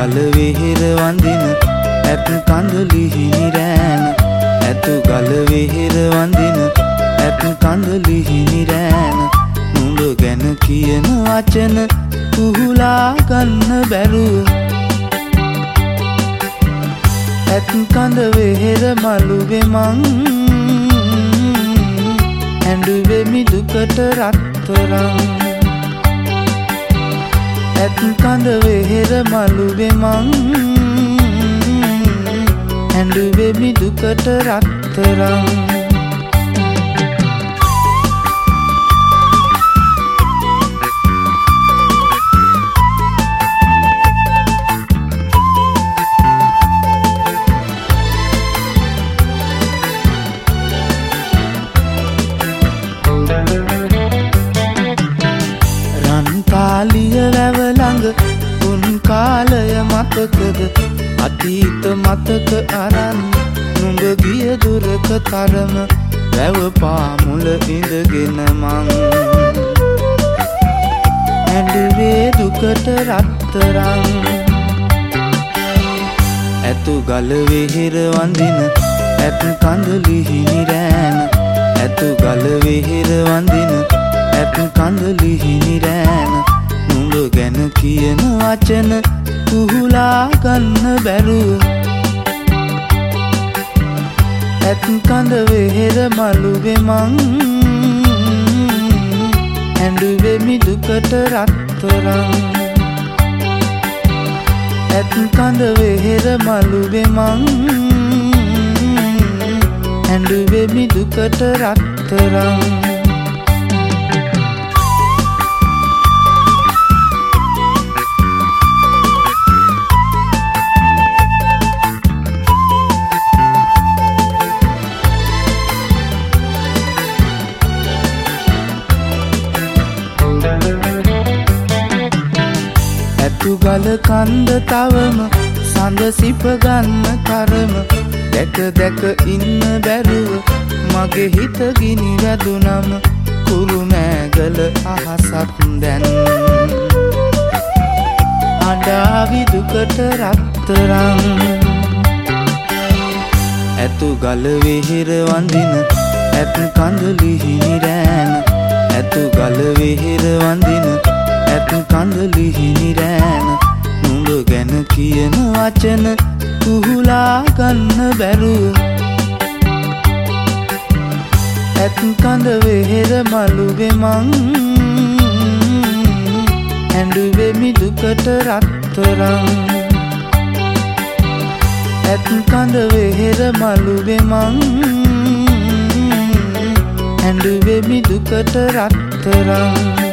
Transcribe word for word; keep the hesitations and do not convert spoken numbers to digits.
ගල වෙහෙර වඳින ඇත් කඳලි හිනිරෑන ඇතු ගල වෙහෙර වඳින ඇත් කඳලි හිනිරෑන නුඹ ගැන කියන වචන කුහුලා ගන්න බැරුව ඇත් කඳ වෙහෙර මළුවේ මං ඇඬුවෙමි දුකට රත්තරන් ඇත් කඳ වෙහෙර මළුවේ මං ඇඬුවෙමි දුකට රත්තරන් කාලිය වැව ළඟ උන් කාලය මතකද අතීත මතක අරන් නුඹ ගිය දුරක තරම වැව පාමුල ඉඳගෙන මං ඇඬුවේ දුකට රත්තරන් ඇතු ගල වෙහෙර වඳින ඇත් කඳලි හිනිරෑන ඇතු ගල වෙහෙර වඳින ඇත් කඳලි හිනිරෑන නුඹ ගැන කියන වචන කුහුලා ගන්න බැරුව ඇත් කඳ වෙහෙර මළුවේ මං ඇඬුවෙමි දුකට රත්තරන් ඇත් කඳ වෙහෙර මළුවේ මං ඇඬුවෙමි දුකට රත්තරන් ඇතු ගල කන්ද තවම සඳ සිප ගන්න කරම දැක දැක ඉන්න බැරුව මගේ හිත ගිනි වැදුනම කුරුමෑගල අහසක් දැන් අඬාවි දුකට රත්තරන් ඇතු ගල වෙහෙර වඳින ඇත් කඳලි හිනිරෑන ඇතු ගල වෙහෙර වඳින ඇත් කඳලි හිනිරෑන නුඹ ගැන කියන වචන කුහුලා ගන්න බැරුව ඇත් කඳ වෙහෙර මළුවේ මං ඇඬුවෙමි දුකට රත්තරන් ඇත් කඳ වෙහෙර මළුවේ මං ඇඬුවෙමි දුකට රත්තරන්